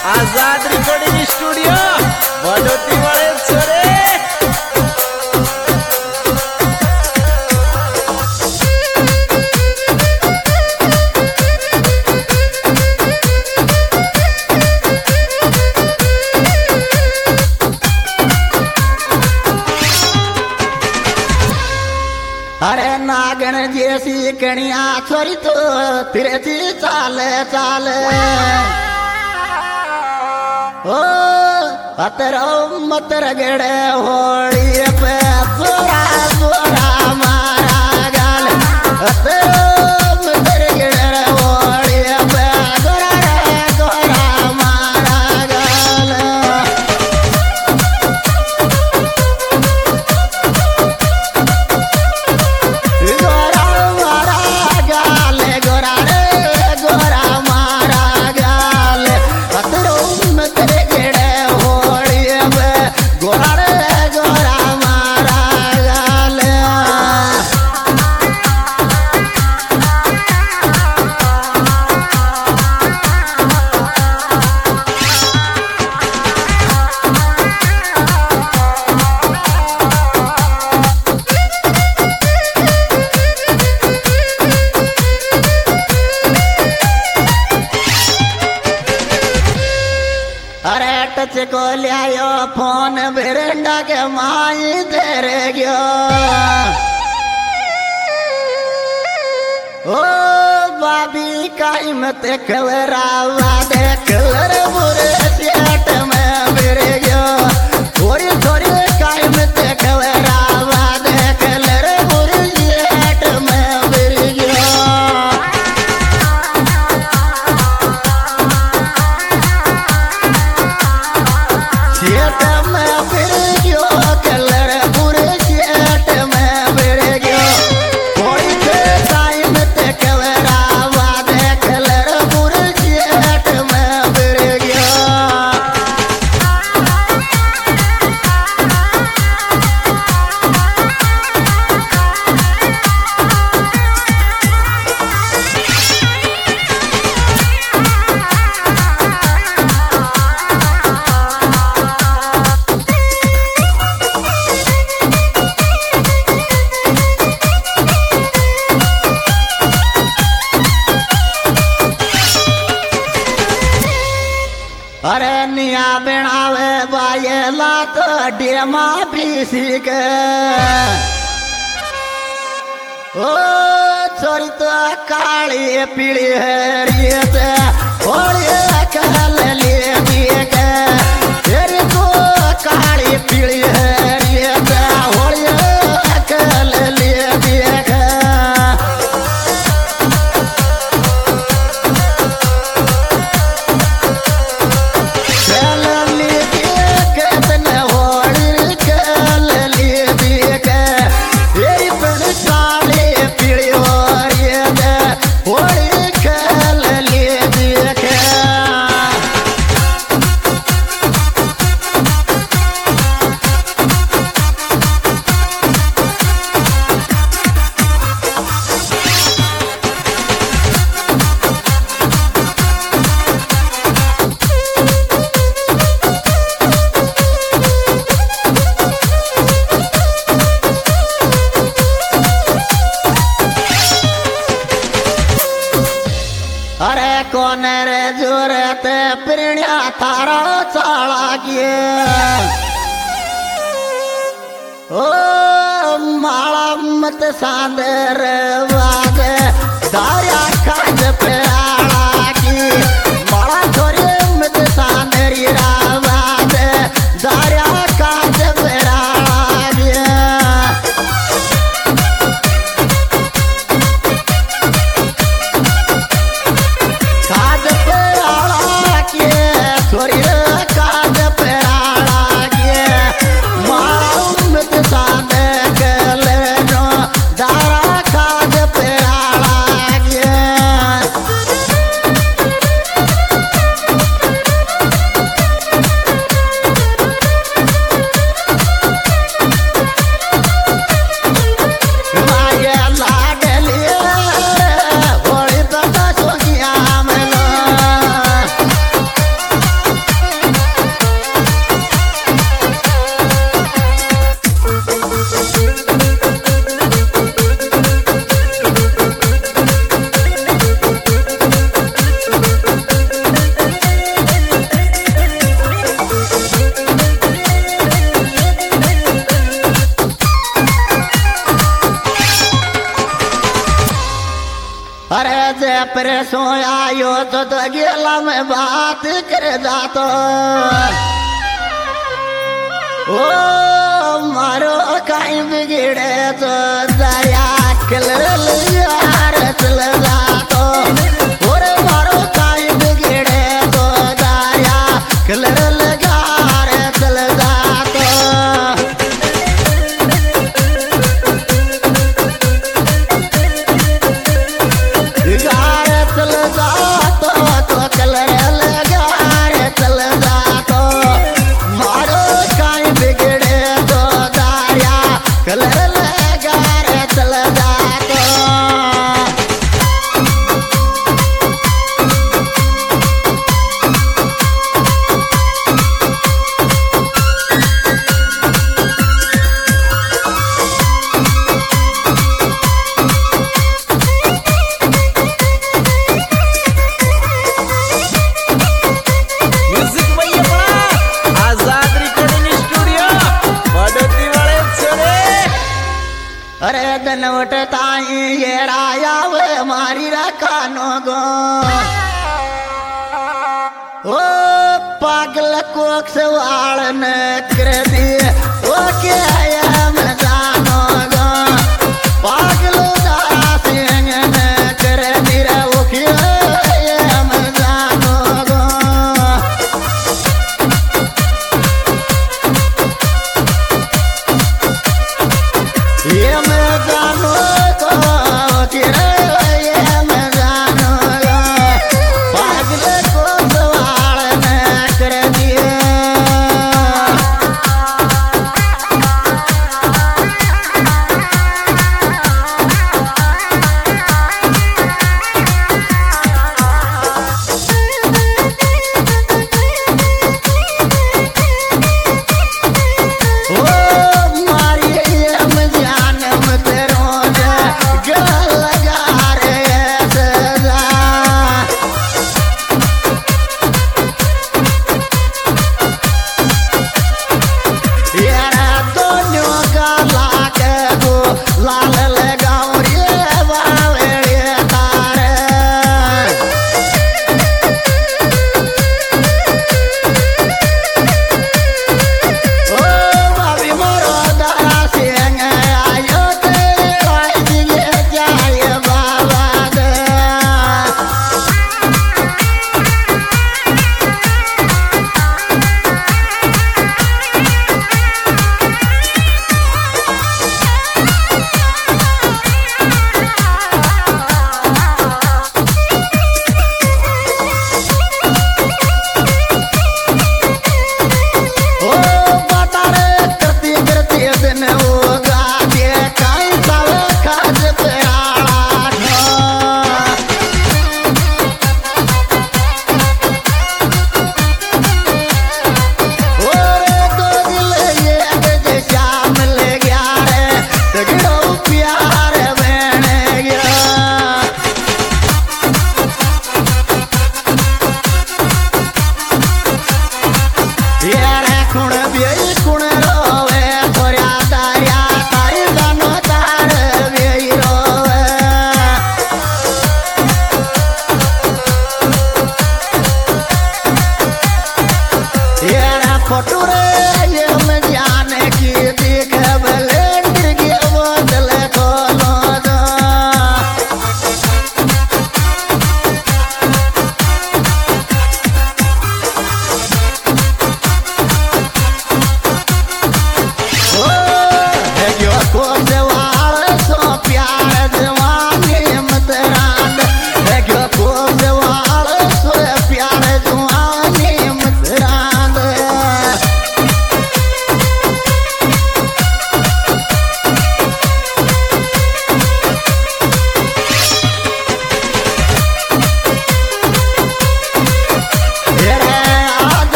आजाद recording studio वडोती वाले छोरे। अरे नागन जैसी कणिया छोरी तो फिरे थी चाले चाले ओ अतरो मतर गड़े होड़ी पे सोरा सोरा मारा गाल अतरो मतर गड़े होड़ी पे सोरा सोरा मारा गाल गोरा मारा गाल गोरा रे गोरा मारा गाल अतरो मतर गड़े होड़ी पे गोरा रे गोरा मारा गाल अरे टच को लियायो फोन बिरंडा के माई तेरे गयो ओ बाबी काई मत खलरावा देख लर बुरे सेट में बिर गयो थोड़ी थोड़ी काई मत खलरावा देख लर बुरे सेट में बिर गयो सेट में फिर गयो कलर पूरे सेट में फिर गयो कोई के टाइम ते कलरावा दे कलर पूरे सेट में फिर गयो अरे निया बनावे बायला तो डेमा भी सीख ओ छोरी तो काली पीली है रिये से होली कहल लिए देख तेरी तो काली पीली है रिये से होली कहल लिए देख अरे कौन रे जोरत प्रणिया थारा चाला किए ओ माला मत सांदर वागे दारिया काज प्याला की माला छोरे मत सांदरी रावागे दारिया काज प्याला काज पेराला के छोरी काज पेराला के मारा मत सादे गले नो दारा काज पेराला के परसों आयो तो गेला में बात कर जातो ओ मारो काई बिगड़े तो दया कलर यार चल जातो और मारो काई बिगड़े तो दया कलर लगार चल जातो गार चल जातो तो कलर लगार चल जातो मारो काई बिगड़े तो दया कलर लगार चल जातो म्युझिक भैया पळा आझाद रेकॉर्डिंग स्टुडिओ बडोती वाले चले अरे दनवट ताई ये राया वे मारी रखानो गो ओ पागल कोक सवाल न कर दिए ओ के